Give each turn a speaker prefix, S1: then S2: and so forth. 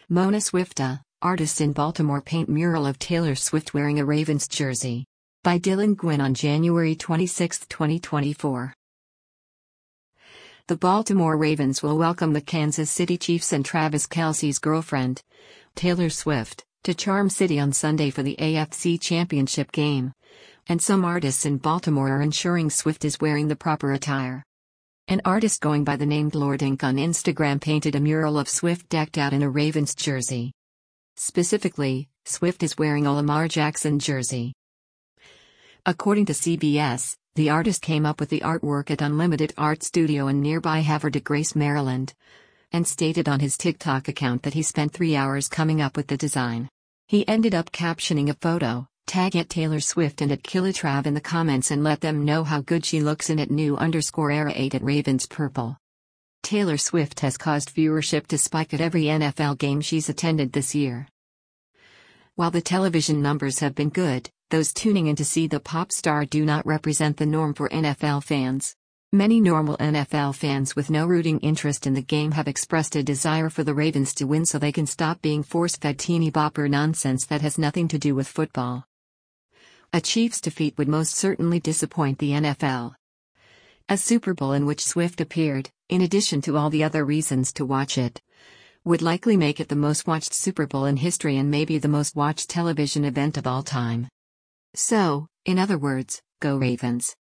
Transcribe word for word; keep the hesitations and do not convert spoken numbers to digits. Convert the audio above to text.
S1: Mona Swifta, artist in Baltimore paint mural of Taylor Swift wearing a Ravens jersey. By Dylan Gwynn on January twenty-sixth, twenty twenty-four. The Baltimore Ravens will welcome the Kansas City Chiefs and Travis Kelce's girlfriend, Taylor Swift, to Charm City on Sunday for the A F C Championship game. And some artists in Baltimore are ensuring Swift is wearing the proper attire. An artist going by the name Lord Ink on Instagram painted a mural of Swift decked out in a Ravens jersey. Specifically, Swift is wearing a Lamar Jackson jersey. According to C B S, the artist came up with the artwork at Unlimited Art Studio in nearby Havre de Grace, Maryland, and stated on his TikTok account that he spent three hours coming up with the design. He ended up captioning a photo, tag at Taylor Swift and at Killatrav in the comments and let them know how good she looks in at new underscore era eight at Ravens Purple. Taylor Swift has caused viewership to spike at every N F L game she's attended this year. While the television numbers have been good, those tuning in to see the pop star do not represent the norm for N F L fans. Many normal N F L fans with no rooting interest in the game have expressed a desire for the Ravens to win so they can stop being force-fed teeny bopper nonsense that has nothing to do with football. A Chiefs defeat would most certainly disappoint the N F L. A Super Bowl in which Swift appeared, in addition to all the other reasons to watch it, would likely make it the most watched Super Bowl in history and maybe the most watched television event of all time. So, in other words, go Ravens.